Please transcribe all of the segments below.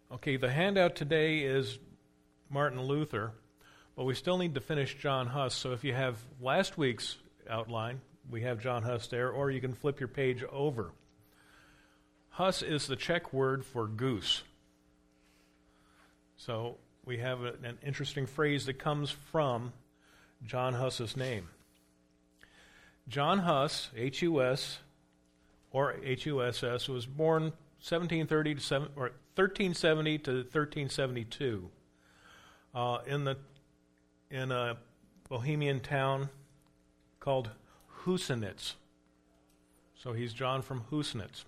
Okay, the handout today is Martin Luther, but we still need to finish John Huss. So if you have last week's outline, we have John Huss there, or you can flip your page over. Huss is the Czech word for goose. So we have an interesting phrase that comes from John Huss's name. John Huss, H-U-S, or H-U-S-S, was born 1370 to 1372 in a Bohemian town called Husinec. So he's John from Husinec.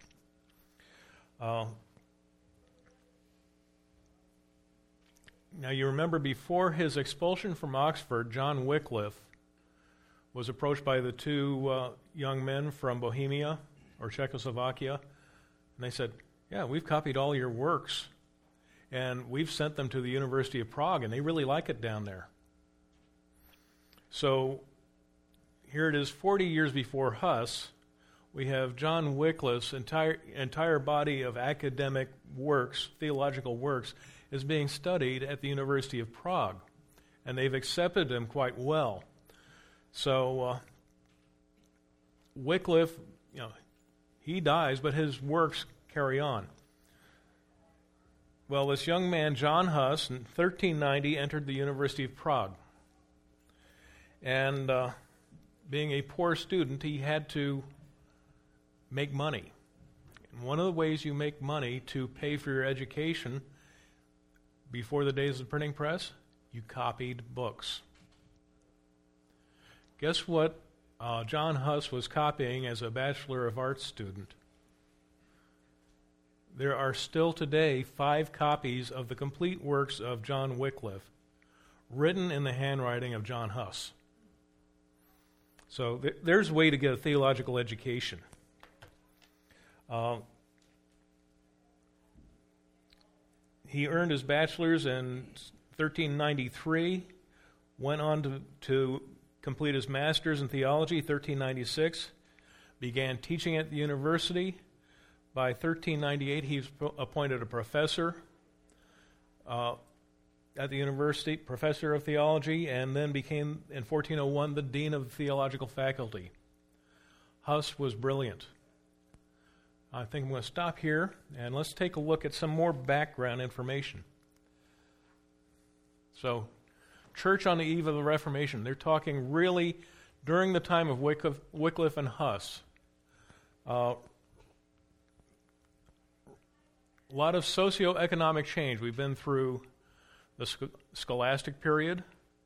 Now you remember before his expulsion from Oxford, John Wycliffe was approached by the two young men from Bohemia or Czechoslovakia, and they said, yeah, we've copied all your works, and we've sent them to the University of Prague, and they really like it down there. So here it is 40 years before Huss. We have John Wycliffe's entire body of academic works, theological works, is being studied at the University of Prague, and they've accepted him quite well. So Wycliffe, he dies, but his works carry on. Well, this young man, John Huss, in 1390 entered the University of Prague. And being a poor student, he had to make money. And one of the ways you make money to pay for your education before the days of the printing press, you copied books. Guess what John Huss was copying as a Bachelor of Arts student? There are still today 5 copies of the complete works of John Wycliffe written in the handwriting of John Huss. So there's a way to get a theological education. He earned his bachelor's in 1393, went on to complete his master's in theology, 1396, began teaching at the university. By 1398, he was appointed a professor at the university, professor of theology, and then became, in 1401, the dean of the theological faculty. Huss was brilliant. I think I'm going to stop here, and let's take a look at some more background information. So, Church on the eve of the Reformation. They're talking really during the time of Wycliffe and Huss. A lot of socioeconomic change. We've been through the scholastic period.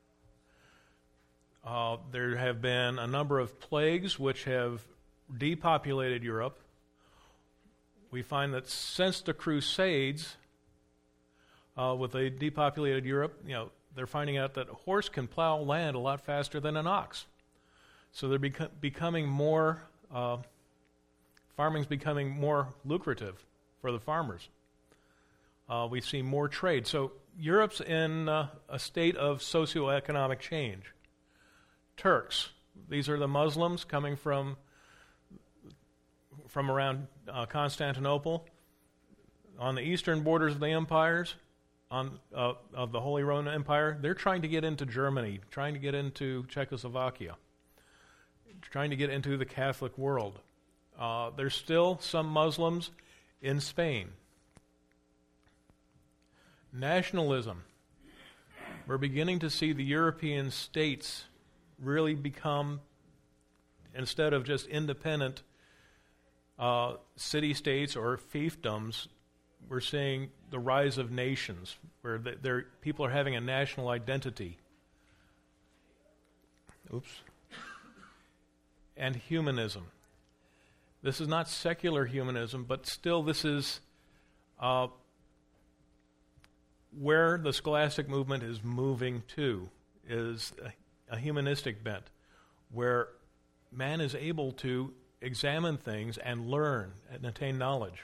There have been a number of plagues which have depopulated Europe. We find that since the Crusades, with a depopulated Europe, they're finding out that a horse can plow land a lot faster than an ox. So they're becoming more, farming's becoming more lucrative for the farmers. We see more trade. So Europe's in a state of socioeconomic change. Turks, these are the Muslims coming from around Constantinople, on the eastern borders of the empires, of the Holy Roman Empire. They're trying to get into Germany, trying to get into Czechoslovakia, trying to get into the Catholic world. There's still some Muslims in Spain. Nationalism. We're beginning to see the European states really become, instead of just independent city-states or fiefdoms, we're seeing the rise of nations, where people are having a national identity. And humanism. This is not secular humanism, but still this is where the scholastic movement is moving to, is a humanistic bent, where man is able to examine things and learn and attain knowledge.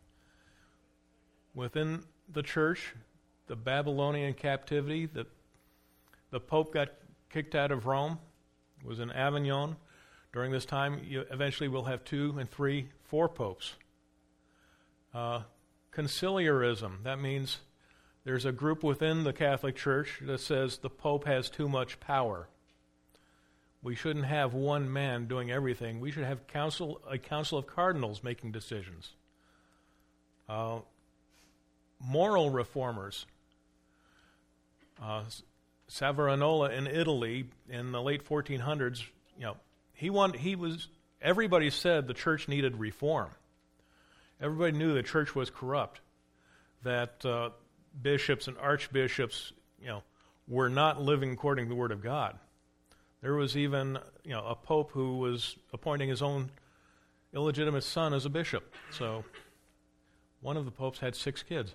Within the church, the Babylonian captivity, the Pope got kicked out of Rome, was in Avignon. During this time, you eventually will have 2 and 3, 4 popes. conciliarism. That means there's a group within the Catholic Church that says the Pope has too much power. We shouldn't have one man doing everything. We should have a council of cardinals making decisions. Moral reformers. Savonarola in Italy in the late 1400s, everybody said the church needed reform. Everybody knew the church was corrupt, that bishops and archbishops, were not living according to the Word of God. There was even, a pope who was appointing his own illegitimate son as a bishop. So one of the popes had 6 kids.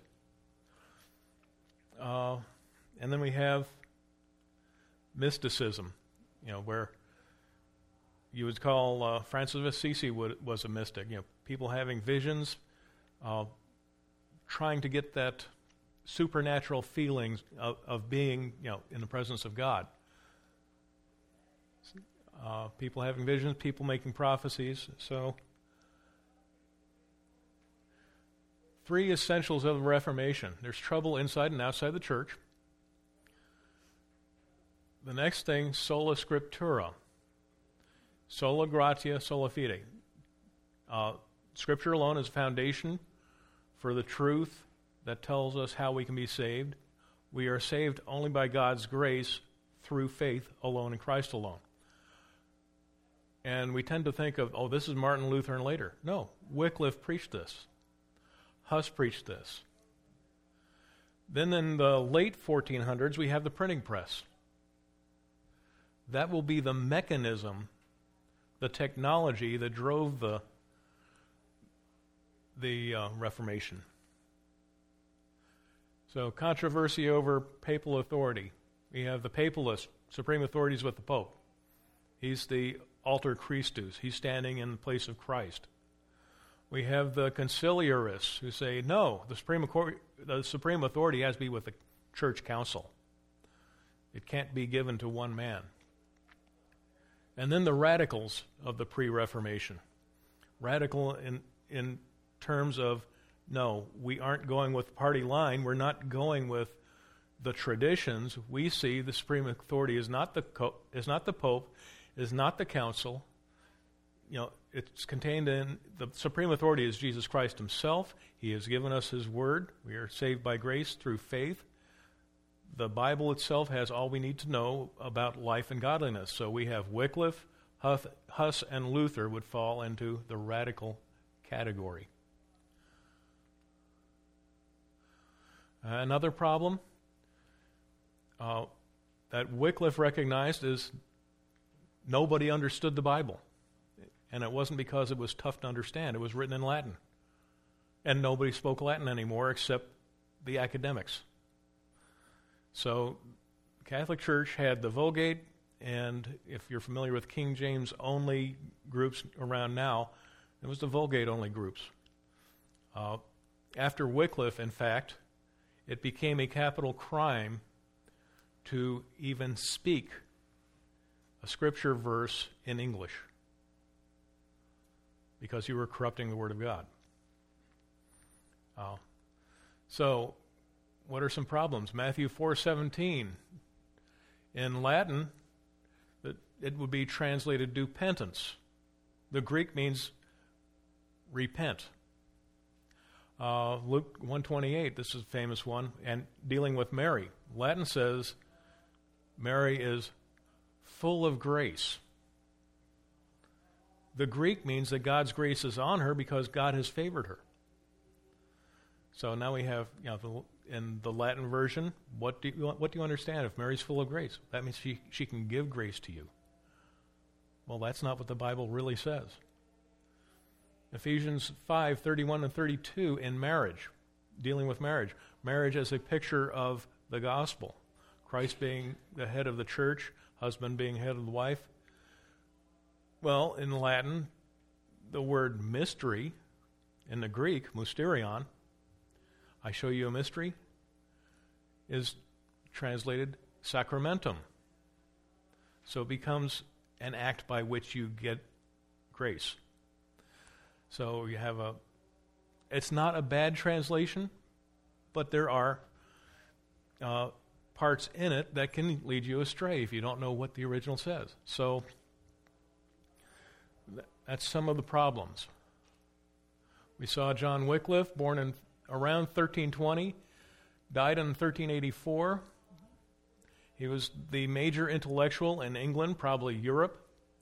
And then we have mysticism, where you would call Francis of Assisi was a mystic. People having visions, trying to get that supernatural feelings of being, in the presence of God. People having visions, people making prophecies. So, 3 essentials of the Reformation. There's trouble inside and outside the church. The next thing, sola scriptura. Sola gratia, sola fide. Scripture alone is a foundation for the truth that tells us how we can be saved. We are saved only by God's grace through faith alone in Christ alone. And we tend to think of, this is Martin Luther and later. No, Wycliffe preached this. Huss preached this. Then in the late 1400s, we have the printing press. That will be the mechanism, the technology that drove the Reformation. So controversy over papal authority. We have the papalist, supreme authorities with the Pope. He's the alter Christus. He's standing in the place of Christ. We have the conciliarists who say, no, the supreme authority has to be with the church council. It can't be given to one man. And then the radicals of the pre-Reformation. Radical in terms of, no, we aren't going with party line. We're not going with the traditions. We see the supreme authority is not the Pope, is not the council. It's contained in the supreme authority is Jesus Christ himself. He has given us his word. We are saved by grace through faith. The Bible itself has all we need to know about life and godliness. So we have Wycliffe, Huss, and Luther would fall into the radical category. Another problem that Wycliffe recognized is nobody understood the Bible. And it wasn't because it was tough to understand. It was written in Latin. And nobody spoke Latin anymore except the academics. So the Catholic Church had the Vulgate, and if you're familiar with King James only groups around now, it was the Vulgate only groups. After Wycliffe, in fact, it became a capital crime to even speak a scripture verse in English because you were corrupting the Word of God. So, what are some problems? Matthew 4:17. In Latin, it would be translated do penance. The Greek means repent. Luke 1:28, this is a famous one, and dealing with Mary. Latin says Mary is full of grace. The Greek means that God's grace is on her because God has favored her. So now we have, in the Latin version, what do you understand if Mary's full of grace? That means she can give grace to you. Well, that's not what the Bible really says. Ephesians 5:31 and 32 in marriage, dealing with marriage. Marriage as a picture of the gospel. Christ being the head of the church, husband being head of the wife. Well, in Latin, the word mystery, in the Greek, mysterion, I show you a mystery, is translated sacramentum. So it becomes an act by which you get grace. So you have it's not a bad translation, but there are parts in it that can lead you astray if you don't know what the original says. So that's some of the problems. We saw John Wycliffe, born in around 1320, died in 1384. He was the major intellectual in England, probably Europe.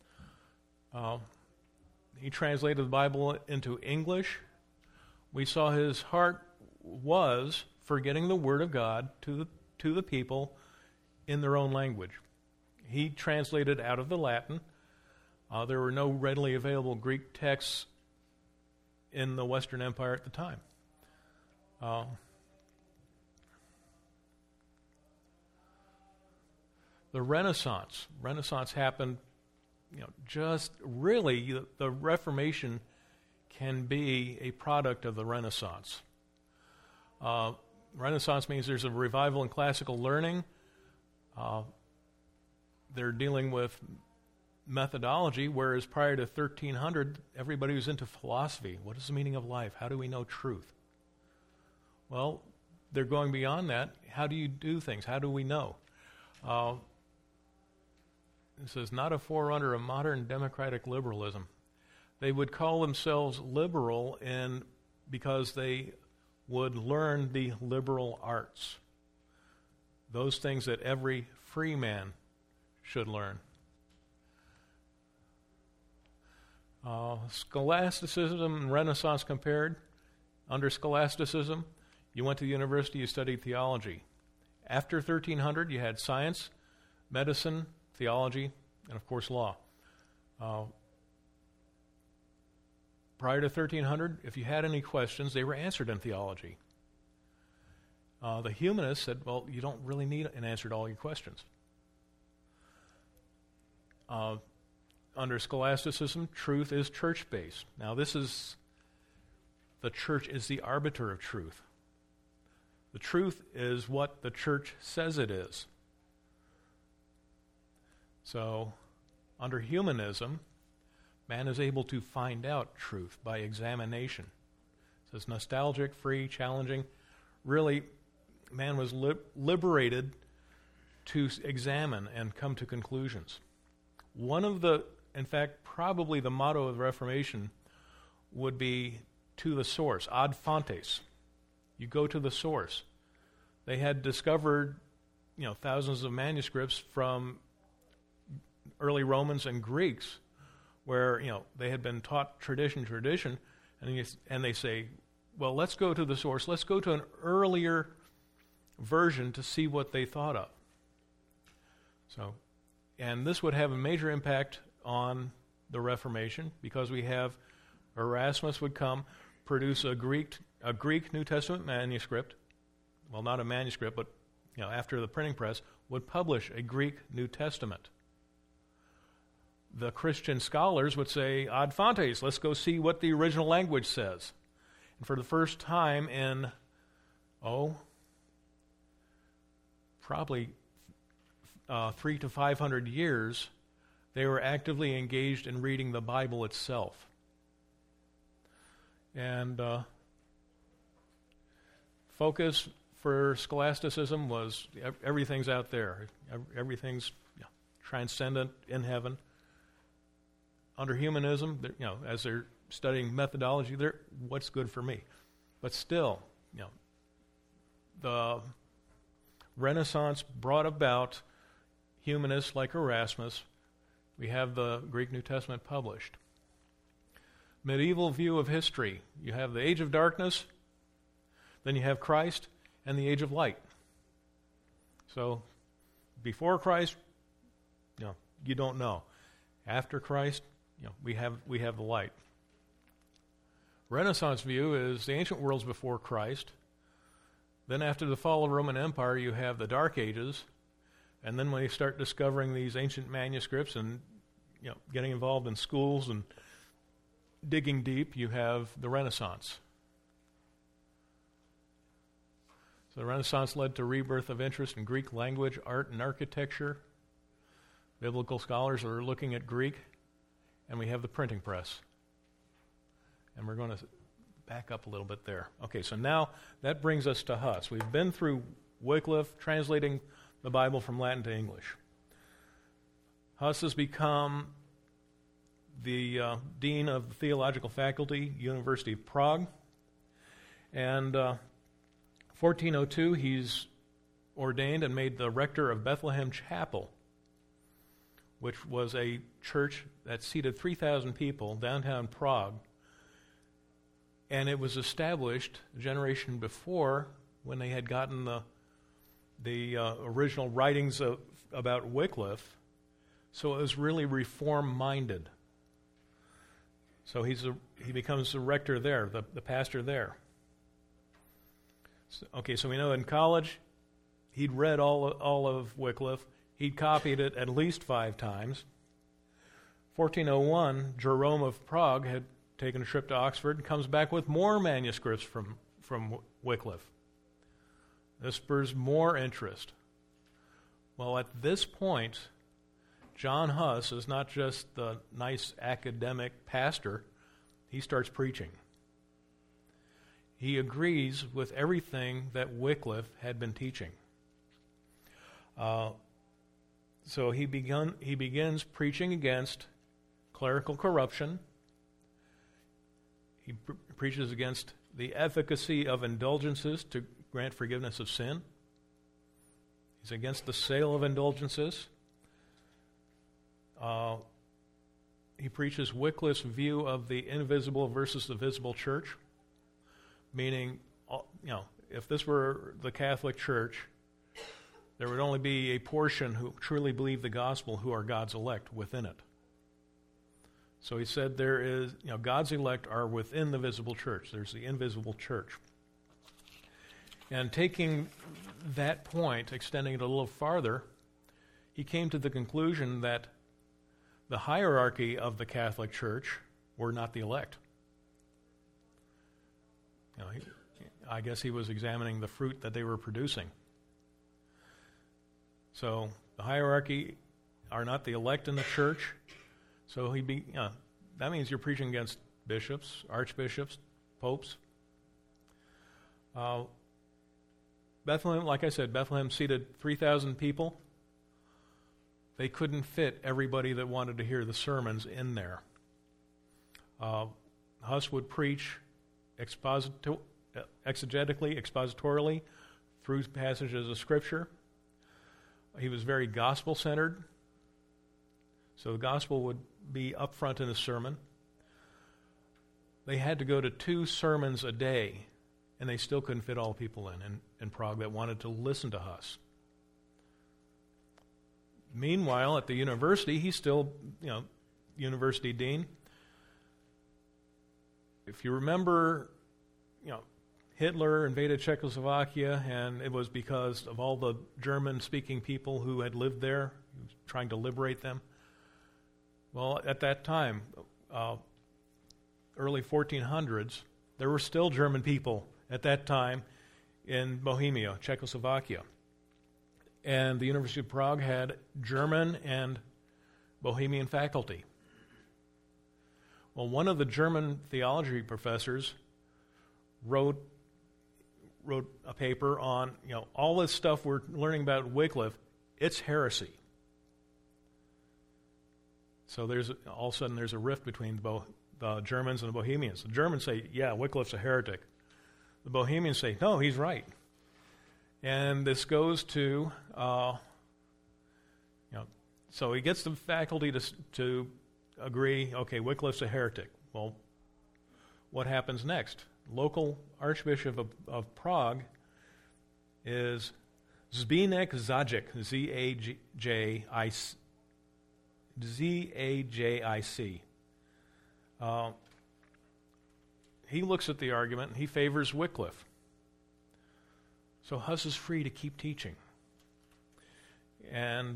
He translated the Bible into English. We saw his heart was for getting the Word of God to the people in their own language. He translated out of the Latin. There were no readily available Greek texts in the Western Empire at the time. The Renaissance happened, just really the Reformation can be a product of the Renaissance. Renaissance means there's a revival in classical learning. They're dealing with methodology, whereas prior to 1300, everybody was into philosophy. What is the meaning of life? How do we know truth? Well, they're going beyond that. How do you do things? How do we know? This is not a forerunner of modern democratic liberalism. They would call themselves liberal because they would learn the liberal arts, those things that every free man should learn. Scholasticism and Renaissance compared. Under scholasticism, you went to the university, you studied theology. After 1300, you had science, medicine, theology, and of course law. Prior to 1300, if you had any questions, they were answered in theology. The humanists said, well, you don't really need an answer to all your questions. Under scholasticism, truth is church-based. Now the church is the arbiter of truth. The truth is what the church says it is. So, under humanism, man is able to find out truth by examination. So it's nostalgic, free, challenging. Really, man was liberated to examine and come to conclusions. In fact, probably the motto of the Reformation would be to the source, ad fontes. You go to the source. They had discovered, thousands of manuscripts from early Romans and Greeks where, they had been taught tradition, and they say, well, let's go to the source. Let's go to an earlier version to see what they thought of. So, and this would have a major impact on the Reformation because we have Erasmus would come, produce a Greek New Testament manuscript. Well, not a manuscript, but after the printing press, would publish a Greek New Testament. The Christian scholars would say, ad fontes, let's go see what the original language says. And for the first time in, probably 300 to 500 years, they were actively engaged in reading the Bible itself. And focus for scholasticism was everything's out there. Everything's transcendent in heaven. Under humanism, as they're studying methodology, what's good for me? But still, the Renaissance brought about humanists like Erasmus. We have the Greek New Testament published. Medieval view of history. You have the Age of Darkness, then you have Christ, and the Age of Light. So, before Christ, you don't know. After Christ, we have the light. Renaissance view is the ancient world's before Christ. Then after the fall of the Roman Empire, you have the Dark Ages. And then when you start discovering these ancient manuscripts and getting involved in schools and digging deep, you have the Renaissance. So the Renaissance led to rebirth of interest in Greek language, art, and architecture. Biblical scholars are looking at Greek, and we have the printing press. And we're going to back up a little bit there. Okay, so now that brings us to Huss. We've been through Wycliffe translating the Bible from Latin to English. Huss has become the dean of the theological faculty, University of Prague. And 1402, he's ordained and made the rector of Bethlehem Chapel, which was a church that seated 3,000 people downtown Prague. And it was established a generation before, when they had gotten the original writings about Wycliffe. So it was really reform-minded. So he becomes the rector there, the pastor there. So we know in college he'd read all of Wycliffe. He'd copied it at least 5 times. 1401, Jerome of Prague had taken a trip to Oxford and comes back with more manuscripts from Wycliffe. This spurs more interest. Well, at this point, John Huss is not just the nice academic pastor. He starts preaching. He agrees with everything that Wycliffe had been teaching. So he begins preaching against clerical corruption. He preaches against the efficacy of indulgences to grant forgiveness of sin. He's against the sale of indulgences. He preaches Wycliffe's view of the invisible versus the visible church, meaning, if this were the Catholic Church, there would only be a portion who truly believe the gospel who are God's elect within it. So he said there is, God's elect are within the visible church. There's the invisible church. And taking that point, extending it a little farther, he came to the conclusion that the hierarchy of the Catholic Church were not the elect. I guess he was examining the fruit that they were producing. So the hierarchy are not the elect in the church. So that means you're preaching against bishops, archbishops, popes. Bethlehem, like I said, Bethlehem seated 3,000 people. They couldn't fit everybody that wanted to hear the sermons in there. Huss would preach exegetically, expositorily, through passages of Scripture. He was very gospel-centered. So the gospel would be up front in his sermon. They had to go to 2 sermons a day, and they still couldn't fit all the people in Prague that wanted to listen to Huss. Meanwhile, at the university, he's still, university dean. If you remember, Hitler invaded Czechoslovakia, and it was because of all the German-speaking people who had lived there. He was trying to liberate them. Well, at that time, early 1400s, there were still German people at that time in Bohemia, Czechoslovakia. And the University of Prague had German and Bohemian faculty. Well, one of the German theology professors wrote a paper on, all this stuff we're learning about Wycliffe, it's heresy. So all of a sudden there's a rift between the Germans and the Bohemians. The Germans say, yeah, Wycliffe's a heretic. The Bohemians say, no, he's right. And this goes to, so he gets the faculty to agree, okay, Wycliffe's a heretic. Well, what happens next? Local Archbishop of Prague is Zbigněk Zajic, Z-A-J-I-C. He looks at the argument and he favors Wycliffe. So Huss is free to keep teaching. And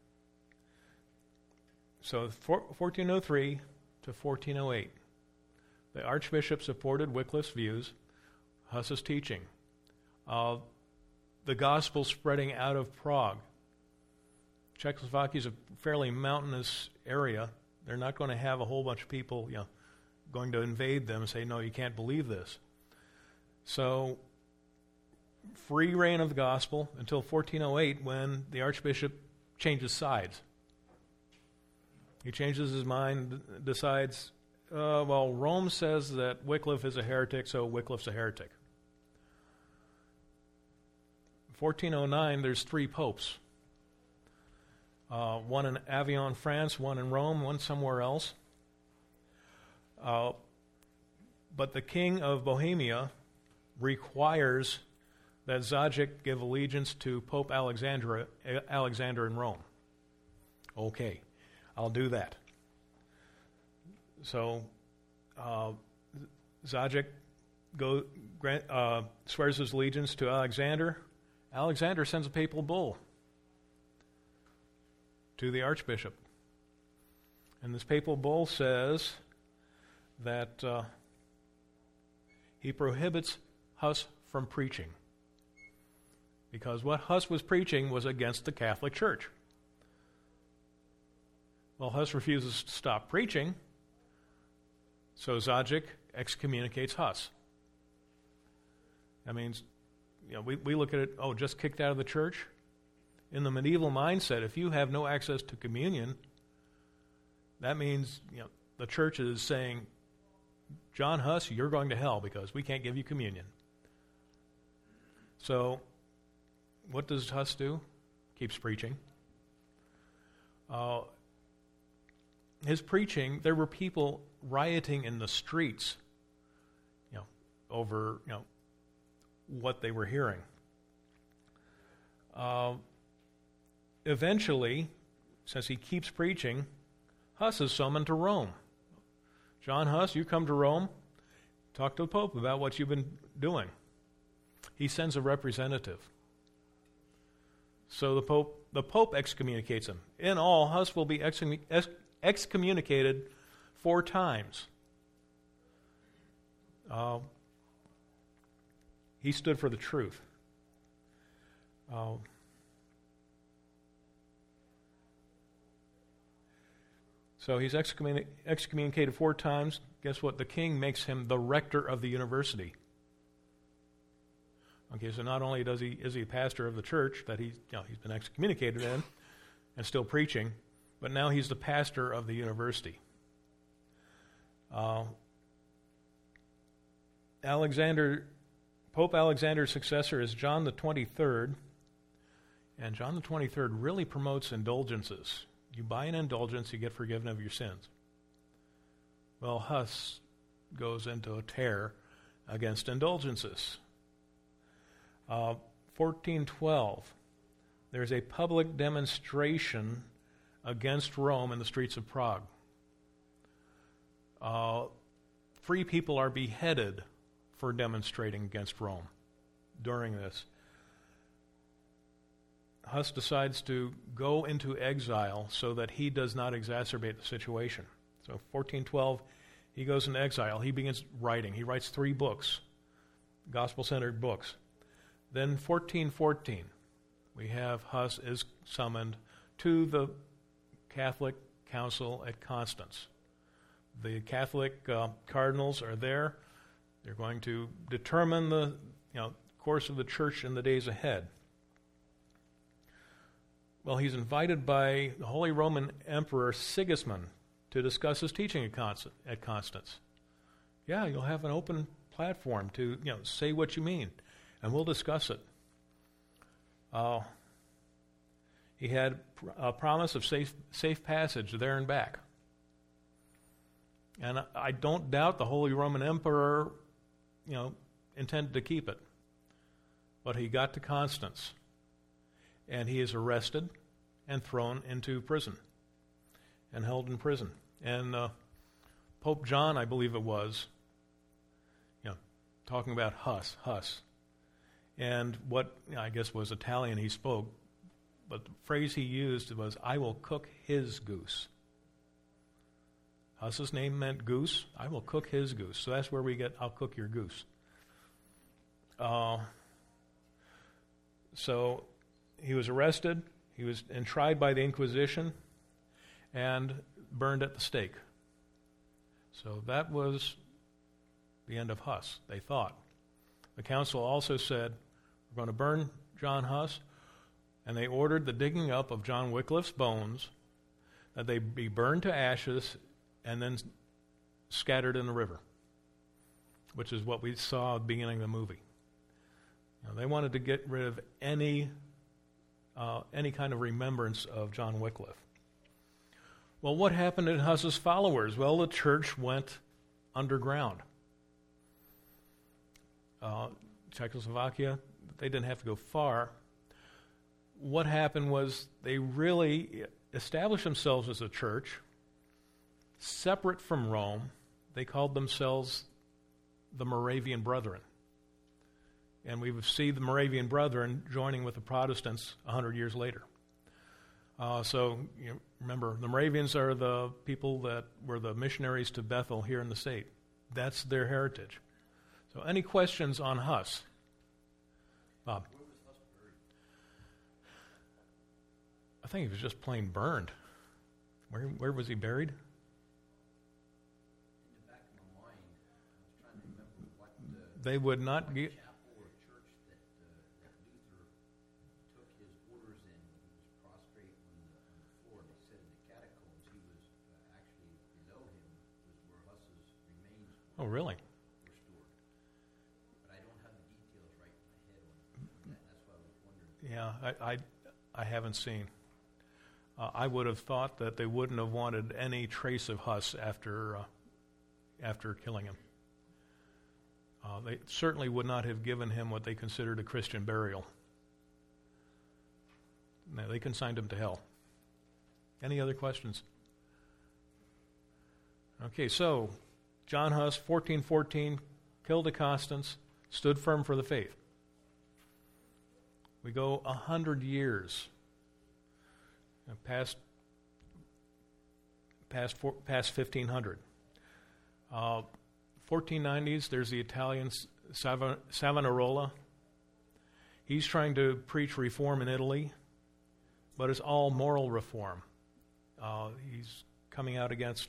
so 1403 to 1408, the Archbishop supported Wycliffe's views, Huss's teaching. The gospel spreading out of Prague. Czechoslovakia is a fairly mountainous area. They're not going to have a whole bunch of people, going to invade them and say, no, you can't believe this. So, free reign of the gospel until 1408 when the archbishop changes sides. He changes his mind, decides, Rome says that Wycliffe is a heretic, so Wycliffe's a heretic. 1409, there's 3 popes. One in Avignon, France, one in Rome, one somewhere else. But the king of Bohemia requires that Zajic give allegiance to Pope Alexander in Rome. Okay, I'll do that. So Zajic swears his allegiance to Alexander. Alexander sends a papal bull to the archbishop. And this papal bull says that he prohibits Huss from preaching, because what Huss was preaching was against the Catholic Church. Well, Huss refuses to stop preaching, so Zajic excommunicates Huss. That means, we look at it, just kicked out of the church? In the medieval mindset, if you have no access to communion, that means, the church is saying, John Huss, you're going to hell because we can't give you communion. So, what does Huss do? Keeps preaching. His preaching, there were people rioting in the streets, over, what they were hearing. Eventually, since he keeps preaching, Huss is summoned to Rome. John Huss, you come to Rome, talk to the Pope about what you've been doing. He sends a representative. So the Pope excommunicates him. In all, Huss will be excommunicated 4 times. He stood for the truth. So he's excommunicated 4 times. Guess what? The king makes him the rector of the university. Okay, so not only is he pastor of the church that he's been excommunicated in and still preaching, but now he's the pastor of the university. Pope Alexander's successor is John the 23rd, and John the 23rd really promotes indulgences. You buy an indulgence, you get forgiven of your sins. Well, Huss goes into a tear against indulgences. 1412, there's a public demonstration against Rome in the streets of Prague. Free people are beheaded for demonstrating against Rome during this. Huss decides to go into exile so that he does not exacerbate the situation. So 1412, he goes into exile. He begins writing. He writes 3 books, gospel-centered books. Then 1414, we have Huss is summoned to the Catholic Council at Constance. The Catholic cardinals are there. They're going to determine the course of the church in the days ahead. Well, he's invited by the Holy Roman Emperor Sigismund to discuss his teaching at Constance. Yeah, you'll have an open platform to say what you mean, and we'll discuss it. He had a promise of safe passage there and back. And I don't doubt the Holy Roman Emperor, intended to keep it. But he got to Constance, and he is arrested and thrown into prison and held in prison. And Pope John, I believe it was, talking about Huss. And what I guess was Italian he spoke, but the phrase he used was, I will cook his goose. Huss's name meant goose. I will cook his goose. So that's where we get, I'll cook your goose. So he was arrested. He was tried by the Inquisition and burned at the stake. So that was the end of Huss, they thought. The council also said, we're going to burn John Huss, and they ordered the digging up of John Wycliffe's bones, that they be burned to ashes and then scattered in the river, which is what we saw at the beginning of the movie. They wanted to get rid of any kind of remembrance of John Wycliffe. Well, what happened to Huss's followers? Well, the church went underground. Czechoslovakia, they didn't have to go far. What happened was they really established themselves as a church, separate from Rome. They called themselves the Moravian Brethren. And we would see the Moravian Brethren joining with the Protestants 100 years later. So remember, the Moravians are the people that were the missionaries to Bethel here in the state. That's their heritage. So any questions on Huss? Bob? Where was Huss buried? I think he was just plain burned. Where was he buried? In the back of my mind, I was trying to remember what They would not get... chapel or church that Luther took his orders in when he was prostrate on the floor. They said in the catacombs he was actually below him was where Huss's remains Oh, really? were stored. But I don't have the details right in my head on that. That's why I was wondering. Yeah, I haven't seen. I would have thought that they wouldn't have wanted any trace of Huss after killing him. They certainly would not have given him what they considered a Christian burial. No, they consigned him to hell. Any other questions? Okay, so John Huss, 1414, killed a Constance, stood firm for the faith. We go 100 years past 1500. 1490s, there's the Italian Savonarola. He's trying to preach reform in Italy, but it's all moral reform. He's coming out against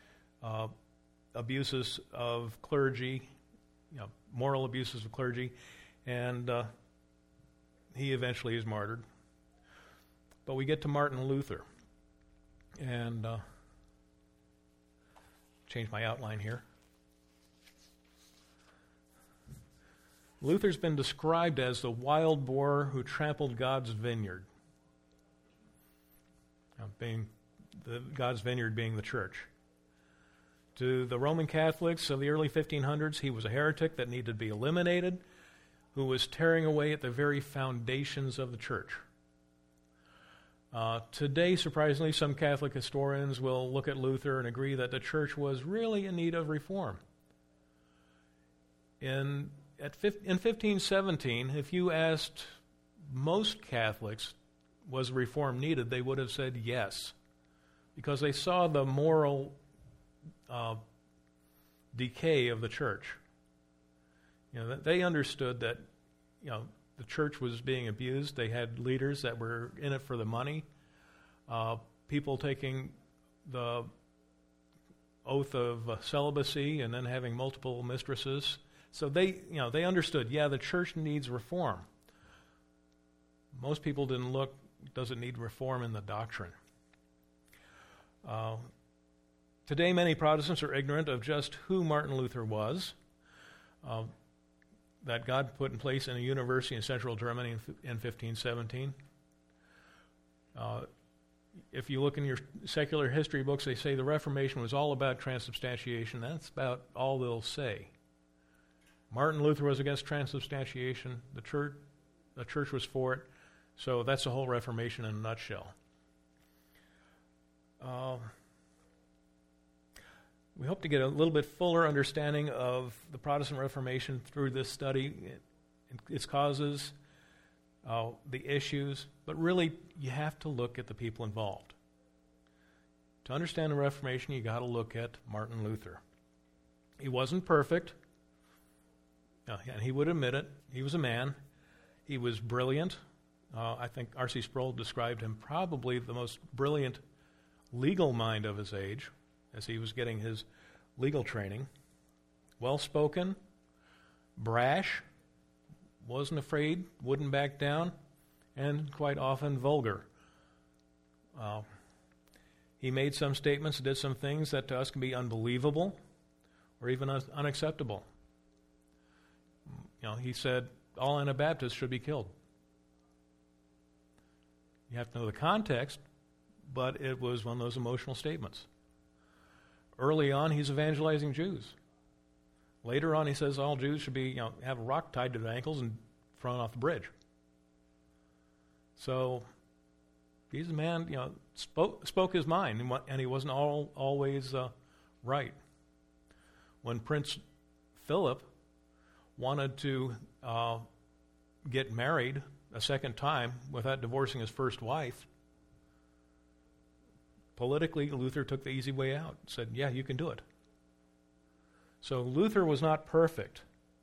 abuses of clergy, moral abuses of clergy, and he eventually is martyred. But we get to Martin Luther, and change my outline here. Luther's been described as the wild boar who trampled God's vineyard. God's vineyard being the church. To the Roman Catholics of the early 1500s, he was a heretic that needed to be eliminated, who was tearing away at the very foundations of the church. Today, surprisingly, some Catholic historians will look at Luther and agree that the church was really in need of reform. In 1517, if you asked most Catholics, was reform needed, they would have said yes, because they saw the moral decay of the church. They understood that the church was being abused. They had leaders that were in it for the money. People taking the oath of celibacy and then having multiple mistresses. So they understood, the church needs reform. Most people didn't look, does it need reform in the doctrine? Today, many Protestants are ignorant of just who Martin Luther was. That God put in place in a university in central Germany in 1517. If you look in your secular history books, they say the Reformation was all about transubstantiation. That's about all they'll say. Martin Luther was against transubstantiation. The church was for it. So that's the whole Reformation in a nutshell. We hope to get a little bit fuller understanding of the Protestant Reformation through this study, its causes, the issues, but really you have to look at the people involved. To understand the Reformation, you got to look at Martin Luther. He wasn't perfect, and he would admit it. He was a man. He was brilliant. I think R.C. Sproul described him probably the most brilliant legal mind of his age, as he was getting his legal training, well-spoken, brash, wasn't afraid, wouldn't back down, and quite often vulgar. He made some statements, did some things that to us can be unbelievable or even unacceptable. He said all Anabaptists should be killed. You have to know the context, but it was one of those emotional statements. Early on, he's evangelizing Jews. Later on, he says all Jews should be, have a rock tied to their ankles and thrown off the bridge. So, he's a man, spoke his mind, and he wasn't always right. When Prince Philip wanted to get married a second time without divorcing his first wife, politically, Luther took the easy way out. Said, yeah, you can do it. So Luther was not perfect,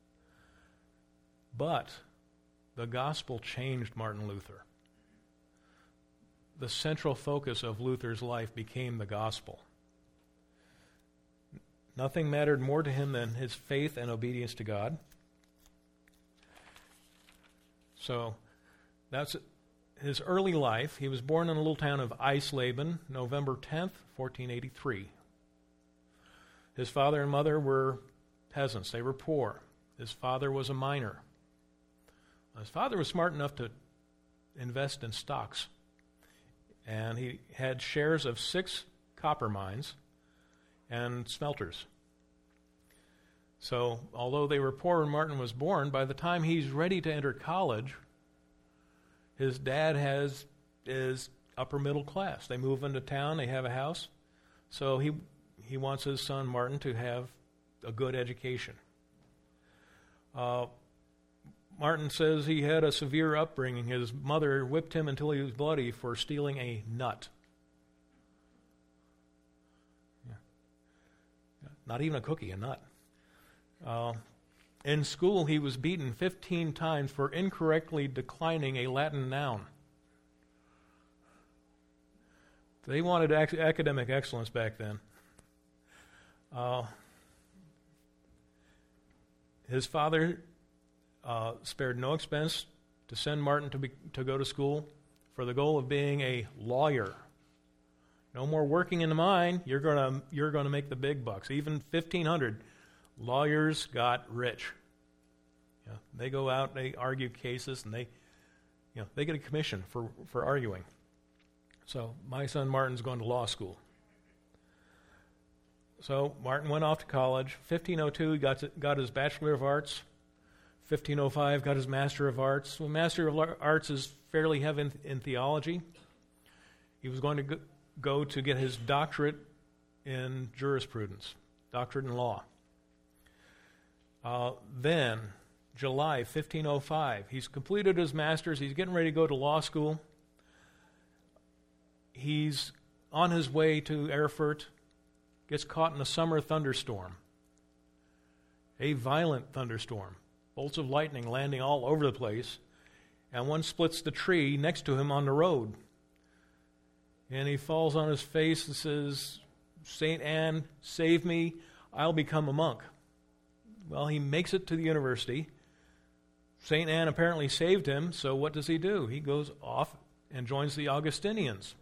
but the gospel changed Martin Luther. The central focus of Luther's life became the gospel. Nothing mattered more to him than his faith and obedience to God. So that's his early life. He was born in the little town of Eisleben, November 10th, 1483. His father and mother were peasants. They were poor. His father was a miner. His father was smart enough to invest in stocks, and he had shares of 6 copper mines and smelters. So, although they were poor when Martin was born, by the time he's ready to enter college, his dad is upper middle class. They move into town, they have a house, so he wants his son Martin to have a good education. Martin says he had a severe upbringing. His mother whipped him until he was bloody for stealing a nut. Yeah. Not even a cookie, a nut. In school, he was beaten 15 times for incorrectly declining a Latin noun. They wanted academic excellence back then. His father spared no expense to send Martin to go to school for the goal of being a lawyer. No more working in the mine. You're gonna make the big bucks. Even 1,500 lawyers got rich. They go out, they argue cases, and they get a commission for arguing. So my son Martin's going to law school. So Martin went off to college. 1502, he got his Bachelor of Arts. 1505, got his Master of Arts. So Master of Arts is fairly heavy in theology. He was going to go to get his doctorate in jurisprudence, doctorate in law. Then, July 1505, he's completed his master's. He's getting ready to go to law school. He's on his way to Erfurt, gets caught in a summer thunderstorm, a violent thunderstorm, bolts of lightning landing all over the place, and one splits the tree next to him on the road. And he falls on his face and says, "St. Anne, save me, I'll become a monk." Well, he makes it to the university. St. Anne apparently saved him, so what does he do? He goes off and joins the Augustinians.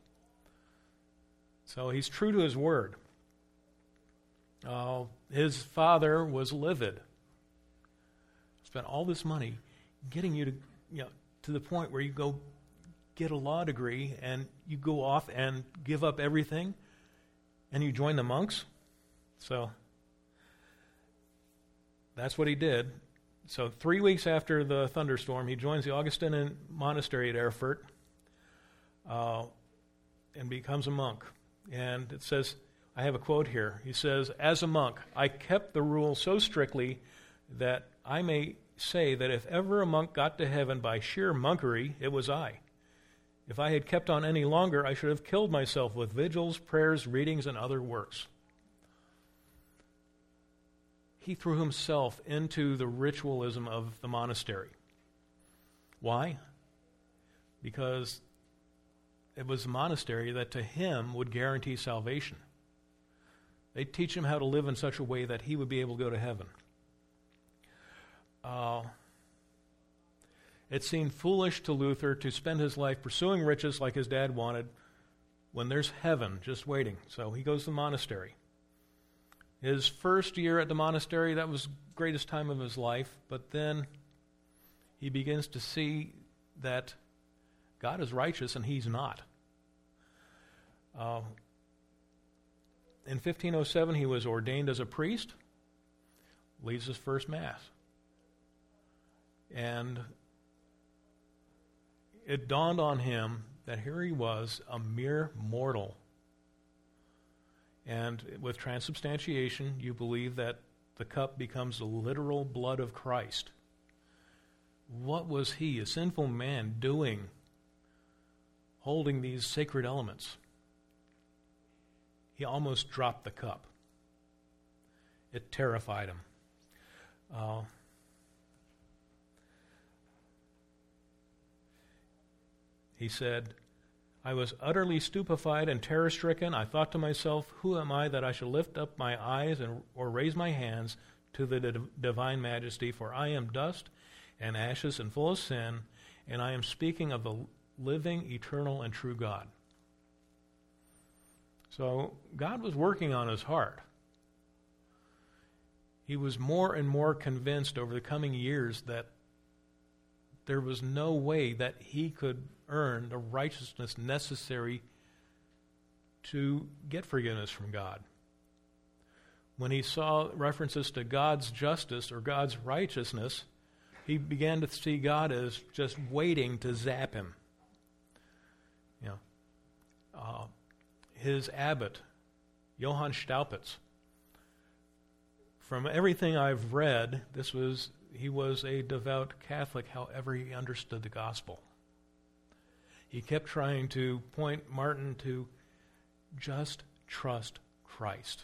So he's true to his word. His father was livid. Spent all this money getting you to the point where you go get a law degree and you go off and give up everything and you join the monks. So that's what he did. So 3 weeks after the thunderstorm, he joins the Augustinian monastery at Erfurt and becomes a monk. And it says, I have a quote here. He says, "As a monk, I kept the rule so strictly that I may say that if ever a monk got to heaven by sheer monkery, it was I. If I had kept on any longer, I should have killed myself with vigils, prayers, readings, and other works." He threw himself into the ritualism of the monastery. Why? Because it was the monastery that to him would guarantee salvation. They'd teach him how to live in such a way that he would be able to go to heaven. It seemed foolish to Luther to spend his life pursuing riches like his dad wanted when there's heaven just waiting. So he goes to the monastery. His first year at the monastery, that was the greatest time of his life, but then he begins to see that God is righteous and he's not. In 1507, he was ordained as a priest, leads his first Mass. And it dawned on him that here he was, a mere mortal. And with transubstantiation, you believe that the cup becomes the literal blood of Christ. What was he, a sinful man, doing, holding these sacred elements? He almost dropped the cup. It terrified him. He said, I was utterly stupefied and terror-stricken. I thought to myself, who am I that I should lift up my eyes or raise my hands to the divine majesty? For I am dust and ashes and full of sin, and I am speaking of the living, eternal, and true God. So God was working on his heart. He was more and more convinced over the coming years that there was no way that he could earn the righteousness necessary to get forgiveness from God. When he saw references to God's justice or God's righteousness, he began to see God as just waiting to zap him. His abbot, Johann Staupitz, from everything I've read, he was a devout Catholic, however he understood the gospel. He kept trying to point Martin to just trust Christ.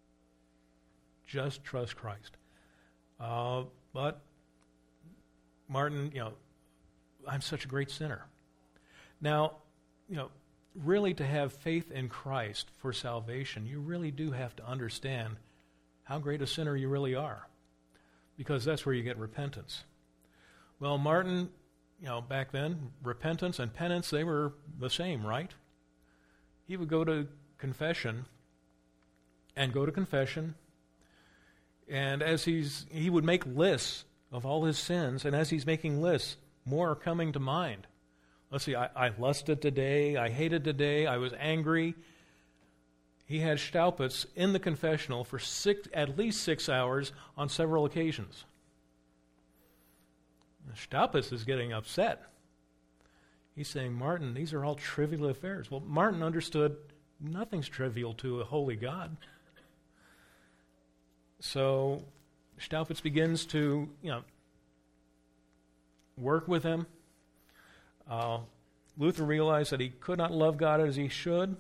Just trust Christ. But Martin, I'm such a great sinner. Now, really to have faith in Christ for salvation, you really do have to understand how great a sinner you really are, because that's where you get repentance. Well, Martin, back then, repentance and penance, they were the same, right? He would go to confession, and as he would make lists of all his sins, and as he's making lists, more are coming to mind. Let's see, I lusted today, I hated today, I was angry. He had Staupitz in the confessional for at least 6 hours on several occasions. Staupitz is getting upset. He's saying, Martin, these are all trivial affairs. Well, Martin understood nothing's trivial to a holy God. So Staupitz begins to, work with him. Luther realized that he could not love God as he should.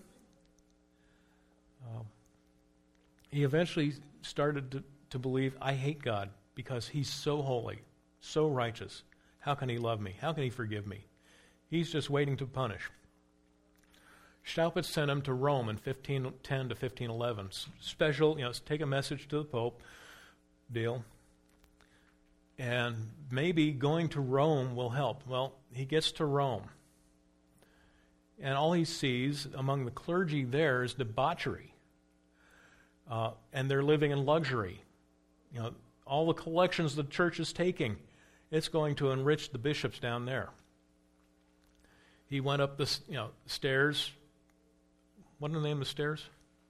He eventually started to believe, I hate God because he's so holy, so righteous. How can he love me? How can he forgive me? He's just waiting to punish. Staupitz sent him to Rome in 1510 to 1511. Special, take a message to the Pope deal. And maybe going to Rome will help. Well, he gets to Rome. And all he sees among the clergy there is debauchery. And they're living in luxury. All the collections the church is taking, it's going to enrich the bishops down there. He went up the stairs. What are the name of the stairs?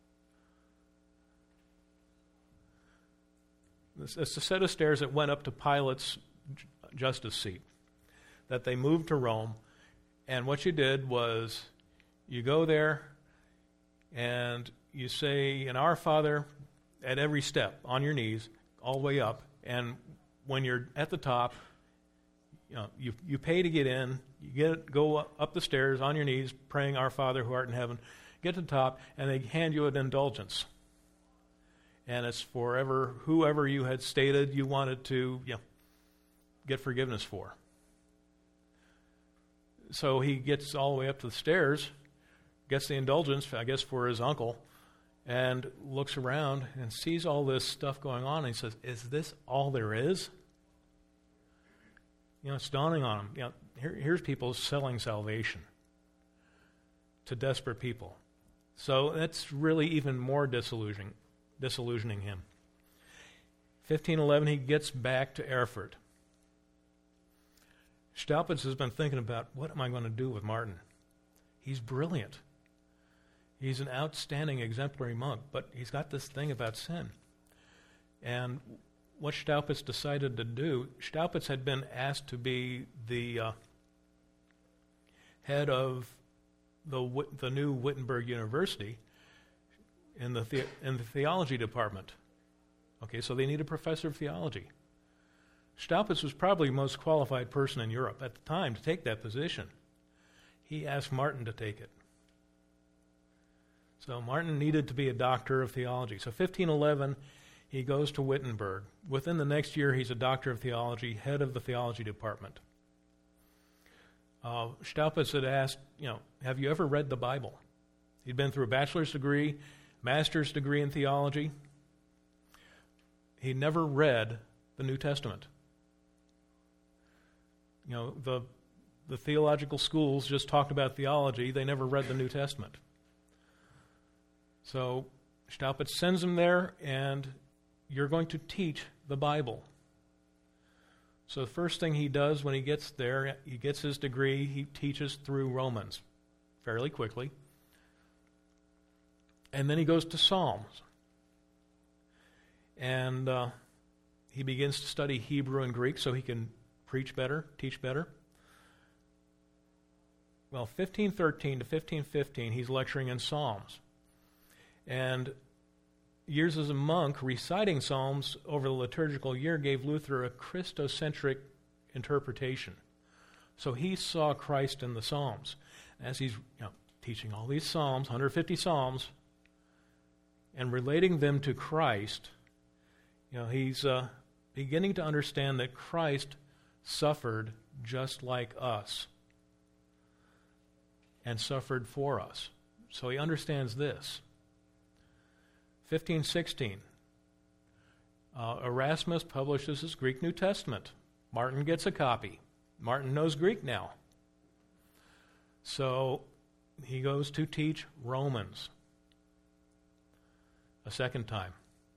It's a set of stairs that went up to Pilate's justice seat, that they moved to Rome. And what you did was you go there and you say an Our Father at every step on your knees, all the way up. And when you're at the top, you pay to get in. You go up the stairs on your knees, praying Our Father who art in heaven. Get to the top, and they hand you an indulgence. And it's for whoever you had stated you wanted to get forgiveness for. So he gets all the way up to the stairs, gets the indulgence, I guess, for his uncle, and looks around and sees all this stuff going on, and he says, "Is this all there is?" It's dawning on him. Here's people selling salvation to desperate people. So that's really even more disillusioning him. 1511, he gets back to Erfurt. Staupitz has been thinking about, what am I going to do with Martin? He's brilliant. He's an outstanding, exemplary monk, but he's got this thing about sin. And what Staupitz decided to do, Staupitz had been asked to be the head of the new Wittenberg University in the theology department. Okay, so they need a professor of theology. Staupitz was probably the most qualified person in Europe at the time to take that position. He asked Martin to take it. So Martin needed to be a doctor of theology. So 1511, he goes to Wittenberg. Within the next year, he's a doctor of theology, head of the theology department. Staupitz had asked, have you ever read the Bible? He'd been through a bachelor's degree, master's degree in theology. He never read the New Testament. The theological schools just talked about theology. They never read the New Testament. So Staupitz sends him there, and you're going to teach the Bible. So the first thing he does when he gets there, he gets his degree, he teaches through Romans fairly quickly. And then he goes to Psalms. And he begins to study Hebrew and Greek so he can preach better, teach better. Well, 1513 to 1515, he's lecturing in Psalms. And years as a monk, reciting Psalms over the liturgical year gave Luther a Christocentric interpretation. So he saw Christ in the Psalms. As he's teaching all these Psalms, 150 Psalms, and relating them to Christ, he's beginning to understand that Christ suffered just like us and suffered for us. So he understands this. 1516, Erasmus publishes his Greek New Testament. Martin gets a copy. Martin knows Greek now. So he goes to teach Romans a second time.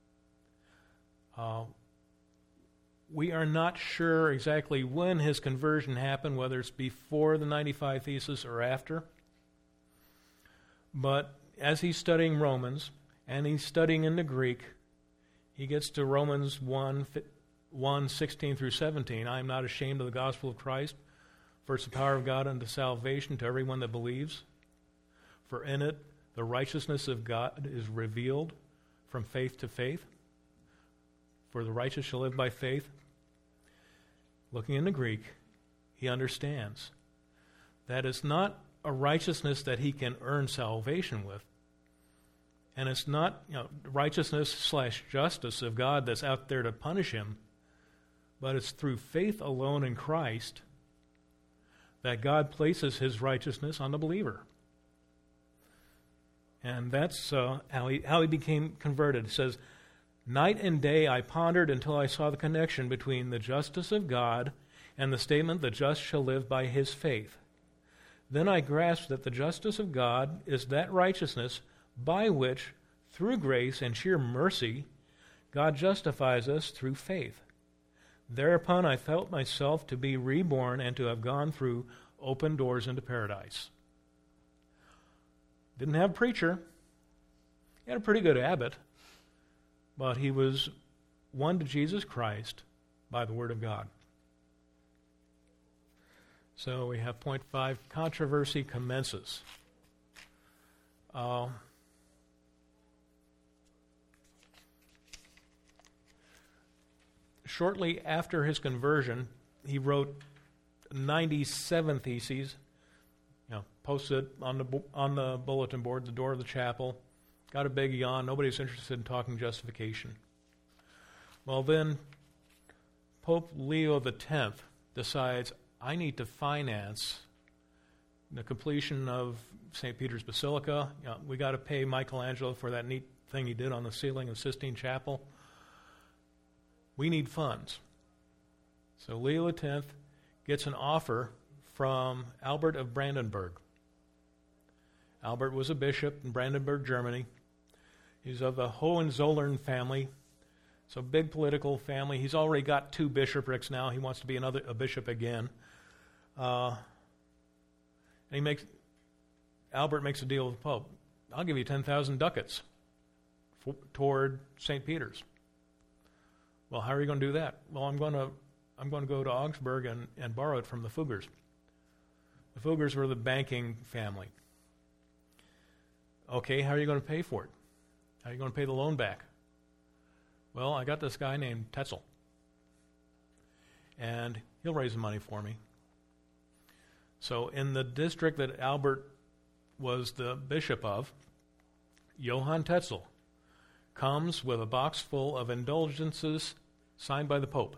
We are not sure exactly when his conversion happened, whether it's before the 95 Theses or after. But as he's studying Romans, and he's studying in the Greek, he gets to Romans 1, 16 through 17. I am not ashamed of the gospel of Christ, for it's the power of God unto salvation to everyone that believes. For in it the righteousness of God is revealed from faith to faith. For the righteous shall live by faith. Looking in the Greek, he understands that it's not a righteousness that he can earn salvation with. And it's not righteousness / justice of God that's out there to punish him, but it's through faith alone in Christ that God places his righteousness on the believer. And that's how he became converted. It says, night and day I pondered until I saw the connection between the justice of God and the statement, the just shall live by his faith. Then I grasped that the justice of God is that righteousness by which, through grace and sheer mercy, God justifies us through faith. Thereupon I felt myself to be reborn and to have gone through open doors into paradise. Didn't have a preacher. He had a pretty good abbot, but he was won to Jesus Christ by the Word of God. So we have point 5, controversy commences. Shortly after his conversion, he wrote 97 theses, posted on the bulletin board, the door of the chapel. Got a big yawn. Nobody's interested in talking justification. Well, then Pope Leo X decides, I need to finance the completion of St. Peter's Basilica. We got to pay Michelangelo for that neat thing he did on the ceiling of Sistine Chapel. We need funds. So Leo X gets an offer from Albert of Brandenburg. Albert was a bishop in Brandenburg, Germany. He's of the Hohenzollern family, so big political family. He's already got 2 bishoprics now. He wants to be a bishop again. And Albert makes a deal with the Pope. I'll give you 10,000 ducats toward St. Peter's. Well, how are you going to do that? Well, I'm going to go to Augsburg and borrow it from the Fuggers. The Fuggers were the banking family. Okay, how are you going to pay for it? How are you going to pay the loan back? Well, I got this guy named Tetzel, and he'll raise the money for me. So in the district that Albert was the bishop of, Johann Tetzel comes with a box full of indulgences signed by the Pope.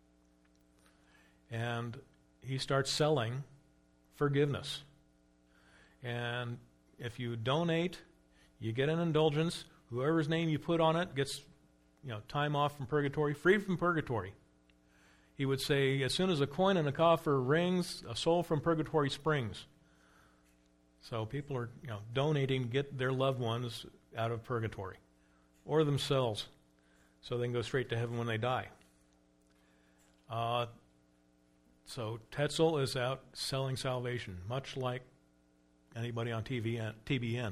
And he starts selling forgiveness. And if you donate, you get an indulgence. Whoever's name you put on it gets, time off from purgatory, free from purgatory. He would say, as soon as a coin in a coffer rings, a soul from purgatory springs. So people are, donating to get their loved ones out of purgatory, or themselves, so they can go straight to heaven when they die. So Tetzel is out selling salvation, much like anybody on TBN.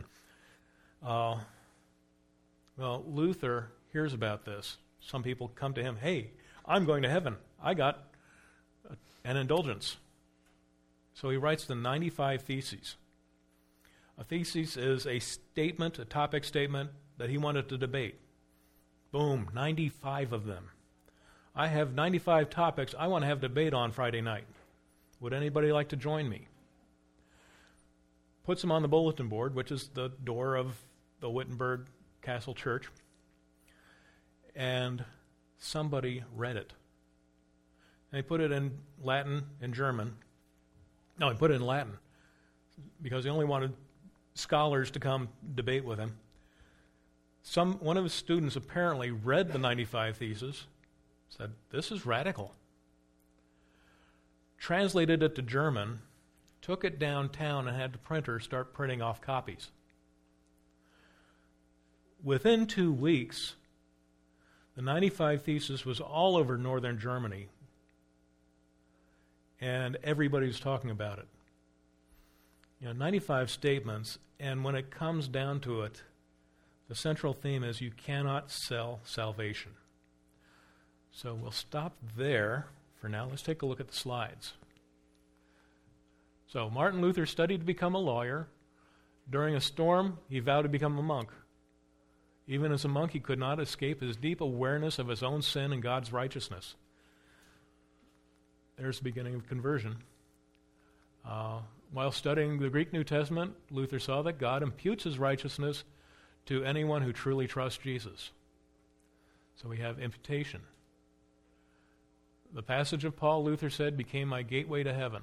Well, Luther hears about this. Some people come to him, hey, I'm going to heaven. I got an indulgence. So he writes the 95 Theses. A thesis is a statement, a topic statement that he wanted to debate. Boom, 95 of them. I have 95 topics I want to have debate on Friday night. Would anybody like to join me? Puts them on the bulletin board, which is the door of the Wittenberg Castle Church. And somebody read it. And he put it in Latin and German. No, he put it in Latin because he only wanted scholars to come debate with him. One of his students apparently read the 95 Theses, said, this is radical. Translated it to German, took it downtown and had the printer start printing off copies. Within 2 weeks, the 95 Theses was all over northern Germany, and everybody was talking about it. 95 statements, and when it comes down to it, the central theme is you cannot sell salvation. So we'll stop there for now. Let's take a look at the slides. So Martin Luther studied to become a lawyer. During a storm, he vowed to become a monk. Even as a monk, he could not escape his deep awareness of his own sin and God's righteousness. There's the beginning of conversion. While studying the Greek New Testament, Luther saw that God imputes his righteousness to anyone who truly trusts Jesus. So we have imputation. The passage of Paul, Luther said, became my gateway to heaven.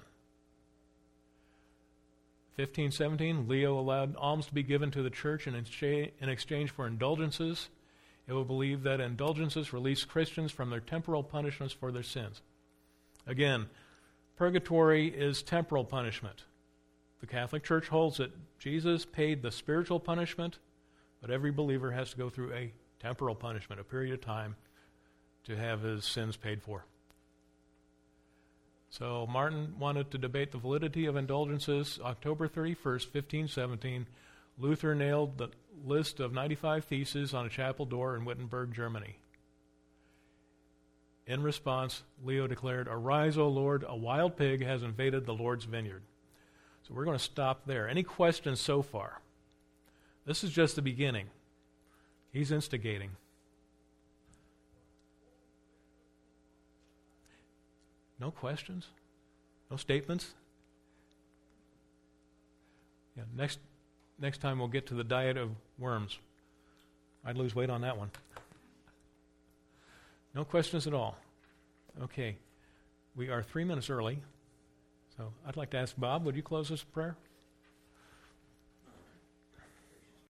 1517, Leo allowed alms to be given to the church in exchange for indulgences. It will believe that indulgences release Christians from their temporal punishments for their sins. Again, purgatory is temporal punishment. The Catholic Church holds that Jesus paid the spiritual punishment, but every believer has to go through a temporal punishment, a period of time, to have his sins paid for. So Martin wanted to debate the validity of indulgences. October 31st, 1517, Luther nailed the list of 95 Theses on a chapel door in Wittenberg, Germany. In response, Leo declared, "Arise, O Lord, a wild pig has invaded the Lord's vineyard." So we're going to stop there. Any questions so far? This is just the beginning. He's instigating. No questions? No statements? Yeah, next time we'll get to the diet of worms. I'd lose weight on that one. No questions at all. Okay. We are 3 minutes early. So I'd like to ask Bob, would you close us in prayer?